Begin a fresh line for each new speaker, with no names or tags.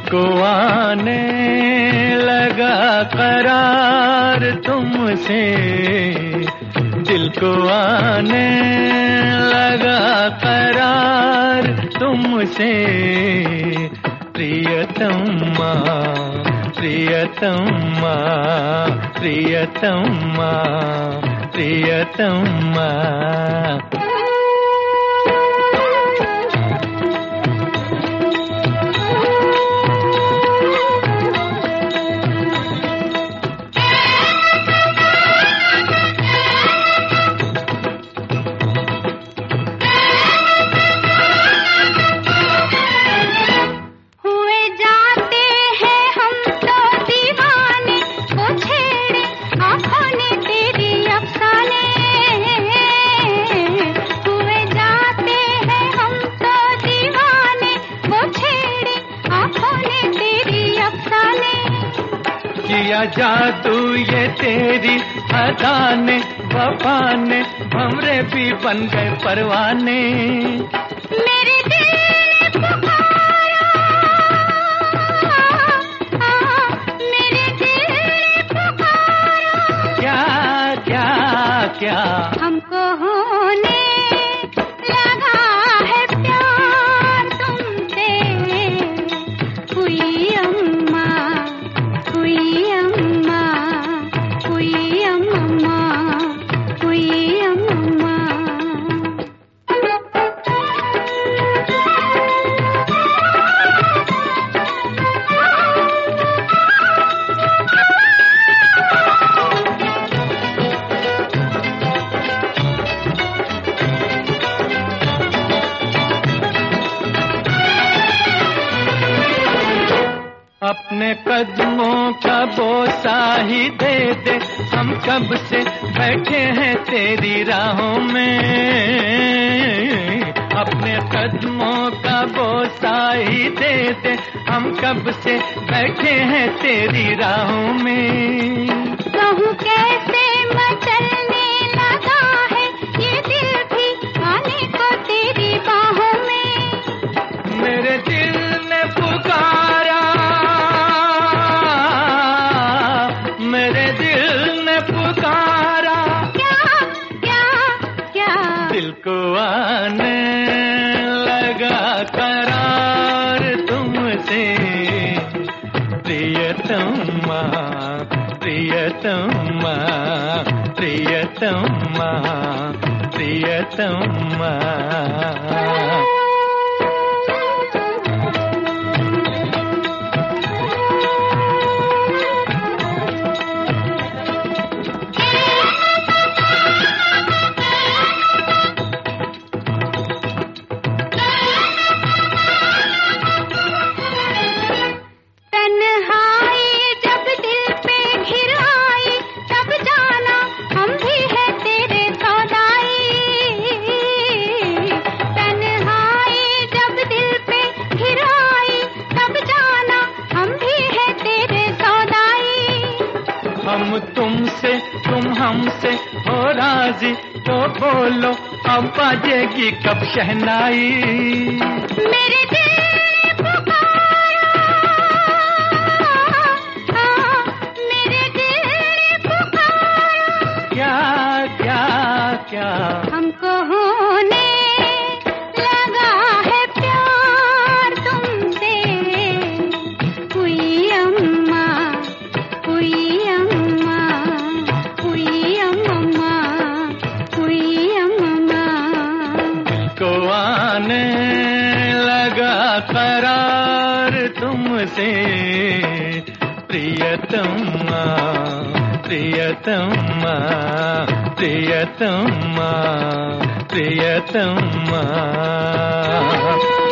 को आने लगा करार तुमसे, दिल को आने लगा करार तुमसे। प्रियतमा प्रियतमा प्रियतमा प्रियतमा। किया जादू ये तेरी अदा ने, वफा ने, भंवरे भी बन गए परवाने।
मेरे दिल ने पुकारा, मेरे दिल ने पुकारा।
क्या क्या क्या
हमको होने लगा है प्यार तुमसे। हुई अम्मा, हुई अम्मा, हुई अम्मा, हुई अम्मा।
अपने कदमों का बोसा ही दे दे, हम कब से बैठे हैं तेरी राहों में। अपने कदमों का बोसा ही दे दे, हम कब से बैठे हैं तेरी राहों में।
कहूँ कैसे मचलने लगा है ये दिल भी आने को तेरी बाहों में।
मेरे दिल ने पुकारा, मेरे दिल ने पुकारा।
क्या क्या क्या
दिल को आने लगा करार तुमसे। प्रियतमा प्रियतमा प्रियतमा प्रियतमा। हम तुमसे तुम हमसे हो राजी, तो बोलो अब बाजेगी कब शहनाई।
मेरे दिल ने पुकारा, मेरे दिल ने पुकारा।
क्या क्या क्या
हमको होने लगा है प्यार तुमसे। हुई अम्मा, हुई अम्मा, हुई अम्मा, हुई अम्मा।
को आने लगा करार तुमसे। प्रियतमा प्रियतमा प्रियतमा प्रियतमा।